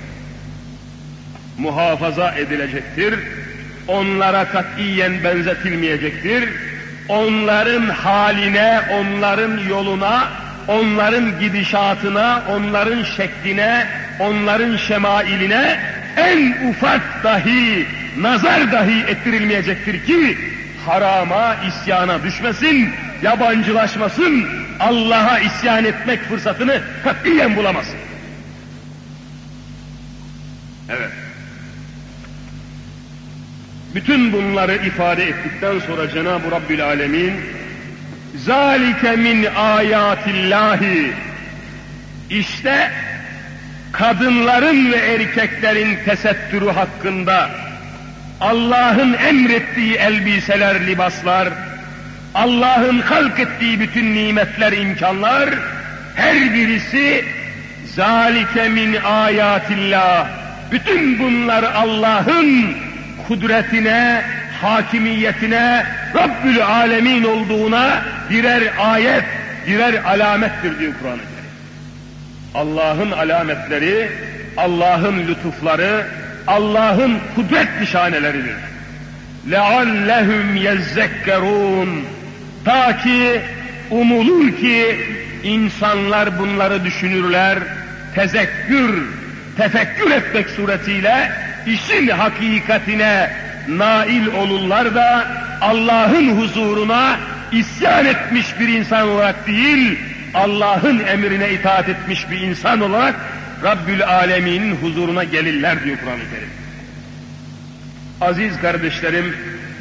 Muhafaza edilecektir, onlara katiyen benzetilmeyecektir, onların haline, onların yoluna, onların gidişatına, onların şekline, onların şemailine en ufak dahi, nazar dahi ettirilmeyecektir ki harama, isyana düşmesin, yabancılaşmasın, Allah'a isyan etmek fırsatını katiyen bulamaz. Evet. Bütün bunları ifade ettikten sonra Cenab-ı Rabbül Alemin zâlike min âyâtillâhi, işte kadınların ve erkeklerin tesettürü hakkında Allah'ın emrettiği elbiseler, libaslar, Allah'ın halk ettiği bütün nimetler, imkanlar, her birisi zâlike min âyâtillah. Bütün bunlar Allah'ın kudretine, hakimiyetine, Rabbül Alemin olduğuna birer ayet, birer alamettir diyor Kur'an-ı Kerim. Allah'ın alametleri, Allah'ın lütufları, Allah'ın kudret nişaneleridir. لَعَلَّهُمْ يَزَّكَّرُونَ, ta ki umulur ki insanlar bunları düşünürler, tezekkür, tefekkür etmek suretiyle işin hakikatine nail olurlar da Allah'ın huzuruna isyan etmiş bir insan olarak değil, Allah'ın emrine itaat etmiş bir insan olarak Rabbül Alemin'in huzuruna gelirler diyor Kur'an-ı Kerim. Aziz kardeşlerim,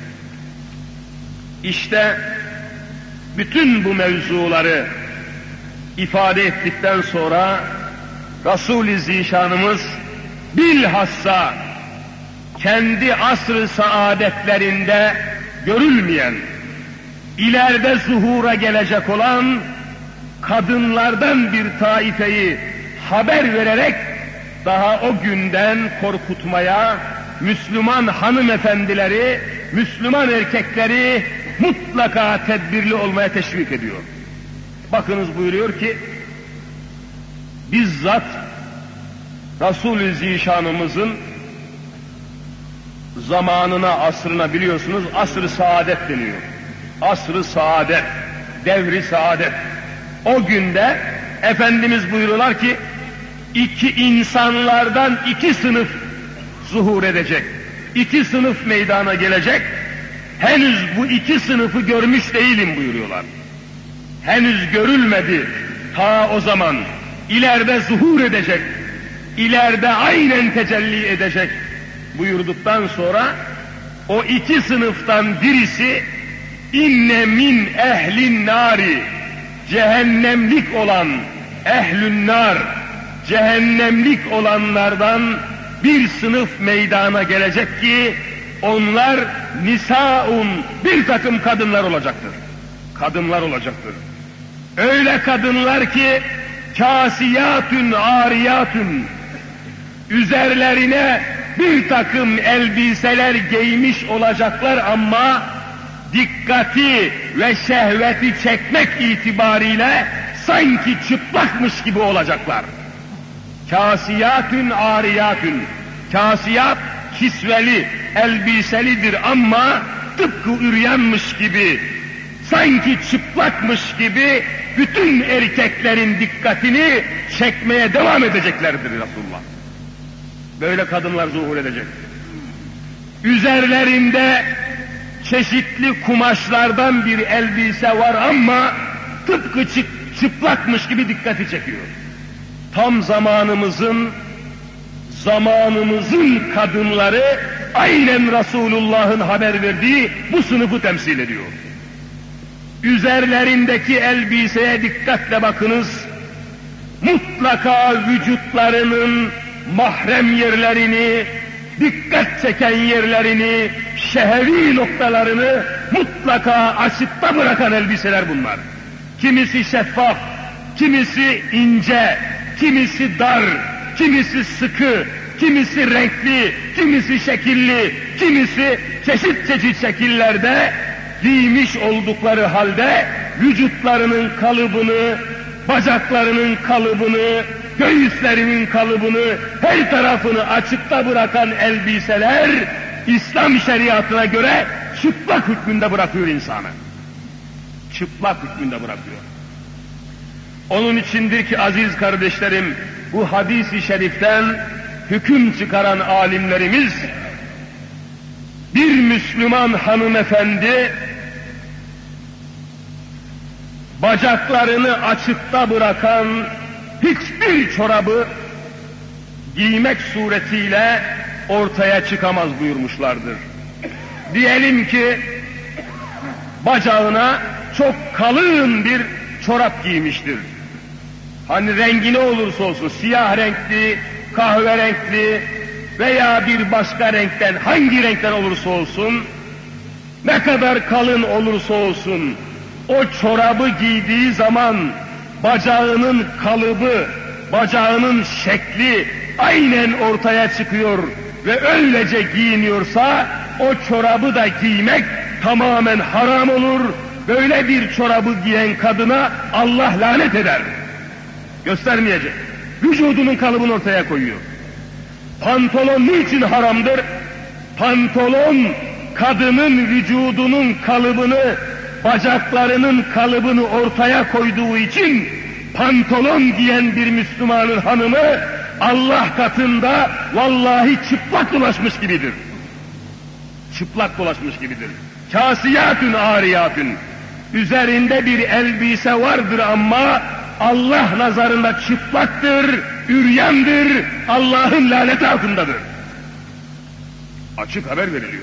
işte bütün bu mevzuları ifade ettikten sonra Resul-i Zişanımız bilhassa kendi asr-ı saadetlerinde görülmeyen, ileride zuhura gelecek olan kadınlardan bir taifeyi haber vererek daha o günden korkutmaya, Müslüman hanımefendileri, Müslüman erkekleri mutlaka tedbirli olmaya teşvik ediyor. Bakınız buyuruyor ki, bizzat Resul-i Zişanımızın zamanına, asrına, biliyorsunuz asr-ı saadet deniyor. Asr-ı saadet, devri saadet. O günde Efendimiz buyuruyorlar ki, iki insanlardan iki sınıf zuhur edecek. İki sınıf meydana gelecek. Henüz bu iki sınıfı görmüş değilim buyuruyorlar. Henüz görülmedi ta o zaman. İleride zuhur edecek. İleride aynen tecelli edecek buyurduktan sonra o iki sınıftan birisi inne min ehlin nari, cehennemlik olan ehlün nar, cehennemlik olanlardan bir sınıf meydana gelecek ki onlar nisaun, bir takım kadınlar olacaktır. Kadınlar olacaktır. Öyle kadınlar ki kasiyatün ariyatün, üzerlerine bir takım elbiseler giymiş olacaklar ama dikkati ve şehveti çekmek itibariyle sanki çıplakmış gibi olacaklar. Kasiyatün ariyatün, kasiyat kisveli, elbiselidir ama tıpkı üryanmış gibi, sanki çıplakmış gibi bütün erkeklerin dikkatini çekmeye devam edeceklerdir Resulullah. Böyle kadınlar zuhur edecek. Üzerlerinde çeşitli kumaşlardan bir elbise var ama tıpkı çıplakmış gibi dikkati çekiyor. Tam zamanımızın zamanımızın kadınları aynen Resulullah'ın haber verdiği bu sınıfı temsil ediyor. Üzerlerindeki elbiseye dikkatle bakınız. Mutlaka vücutlarının mahrem yerlerini, dikkat çeken yerlerini, şehvi noktalarını mutlaka açıkta bırakan elbiseler bunlar. Kimisi şeffaf, kimisi ince, kimisi dar, kimisi sıkı, kimisi renkli, kimisi şekilli, kimisi çeşit çeşit şekillerde giymiş oldukları halde vücutlarının kalıbını, bacaklarının kalıbını, göğüslerinin kalıbını, her tarafını açıkta bırakan elbiseler İslam şeriatına göre çıplak hükmünde bırakıyor insanı. Çıplak hükmünde bırakıyor. Onun içindir ki aziz kardeşlerim, bu hadis-i şeriften hüküm çıkaran alimlerimiz, bir Müslüman hanımefendi bacaklarını açıkta bırakan hiçbir çorabı giymek suretiyle ortaya çıkamaz buyurmuşlardır. diyelim ki bacağına çok kalın bir çorap giymiştir. Hani rengi ne olursa olsun, siyah renkli, kahverenkli veya bir başka renkten, hangi renkten olursa olsun, ne kadar kalın olursa olsun, o çorabı giydiği zaman bacağının kalıbı, bacağının şekli aynen ortaya çıkıyor ve öylece giyiniyorsa, o çorabı da giymek tamamen haram olur. Böyle bir çorabı giyen kadına Allah lanet eder. Göstermeyecek. Vücudunun kalıbını ortaya koyuyor. Pantolon niçin haramdır? Pantolon kadının vücudunun kalıbını, bacaklarının kalıbını ortaya koyduğu için pantolon giyen bir Müslümanın hanımı Allah katında vallahi çıplak dolaşmış gibidir. Çıplak dolaşmış gibidir. Kasiyatün ariyatün. Üzerinde bir elbise vardır ama Allah nazarında çıplaktır, üryandır, Allah'ın laneti altındadır. Açık haber veriliyor.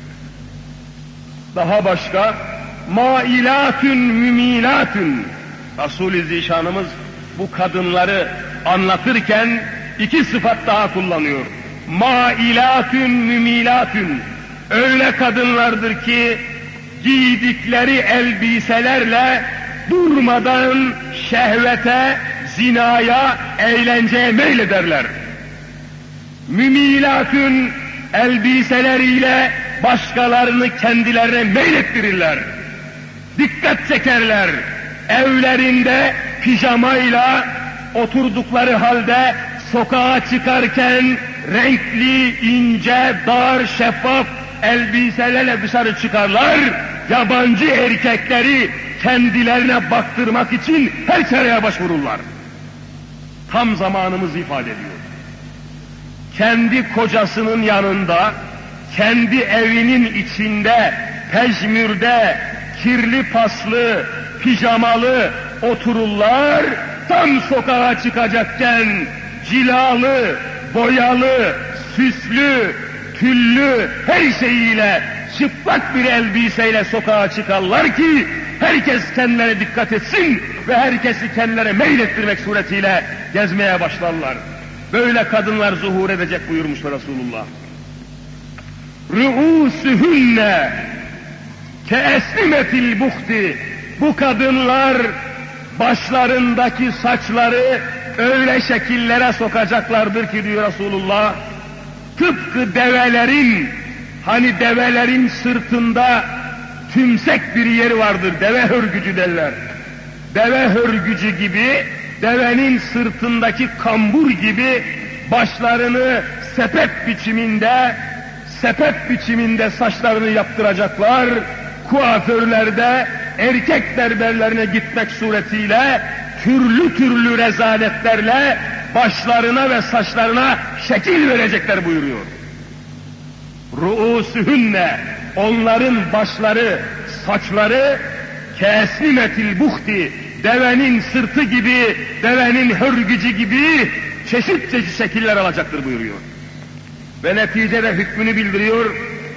Daha başka, mailatün mümilatün. Resul-i Zişanımız bu kadınları anlatırken iki sıfat daha kullanıyor. Mailatün mümilatün. Öyle kadınlardır ki giydikleri elbiselerle durmadan şehvete, zinaya, eğlenceye meylederler. Mümilatün, elbiseleriyle başkalarını kendilerine meylettirirler. Dikkat çekerler. Evlerinde pijamayla oturdukları halde sokağa çıkarken renkli, ince, dar, şeffaf elbiselerle dışarı çıkarlar. Yabancı erkekleri kendilerine baktırmak için her çareye başvururlar. Tam zamanımız ifade ediyor. Kendi kocasının yanında, kendi evinin içinde, pejmürde, kirli paslı, pijamalı otururlar. Tam sokağa çıkacakken cilalı, boyalı, süslü, tüllü her şeyiyle çıplak bir elbiseyle sokağa çıkarlar ki herkes kendilerine dikkat etsin ve herkesi kendilerine meylettirmek suretiyle gezmeye başlarlar. Böyle kadınlar zuhur edecek buyurmuşlar Resulullah. Rü'ûsühünne keeslimetil buhti. Bu kadınlar başlarındaki saçları öyle şekillere sokacaklardır ki diyor Resulullah, tıpkı develerin, hani develerin sırtında tümsek bir yeri vardır, deve hörgücü derler. Deve hörgücü gibi, devenin sırtındaki kambur gibi başlarını sepet biçiminde, sepet biçiminde saçlarını yaptıracaklar. Kuaförlerde erkek berberlerine gitmek suretiyle türlü türlü rezaletlerle başlarına ve saçlarına şekil verecekler buyuruyor. Ru'usühünne, onların başları, saçları keesnimetil buhti, devenin sırtı gibi, devenin hörgücü gibi çeşit çeşit şekiller alacaktır buyuruyor. Ve neticede hükmünü bildiriyor.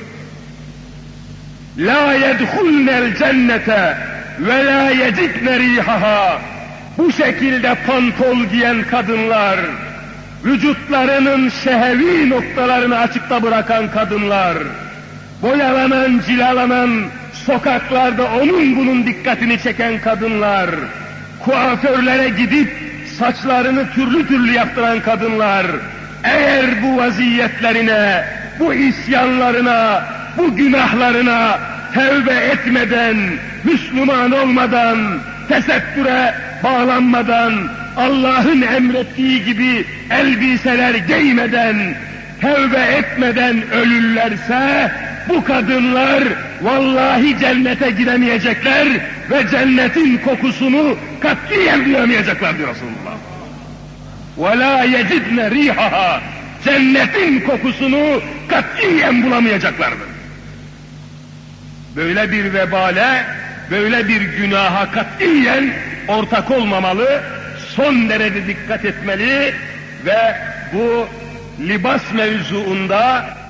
La yedhulnel cennete ve la yecidne rihaha. Bu şekilde pantol giyen kadınlar, vücutlarının şehevi noktalarını açıkta bırakan kadınlar, boyalanan, cilalanan, sokaklarda onun bunun dikkatini çeken kadınlar, kuaförlere gidip saçlarını türlü türlü yaptıran kadınlar, eğer bu vaziyetlerine, bu isyanlarına, bu günahlarına tevbe etmeden, Müslüman olmadan, tesettüre bağlanmadan, Allah'ın emrettiği gibi elbiseler giymeden, tevbe etmeden ölürlerse, bu kadınlar vallahi cennete gidemeyecekler ve cennetin kokusunu katiyen duyamayacaklar diyor Resulullah. وَلَا يَجِدْنَ رِيحَهَا. Cennetin kokusunu katiyen bulamayacaklardır. Böyle bir vebale, böyle bir günaha katiyen ortak olmamalı, son derece dikkat etmeli ve bu libas mevzuunda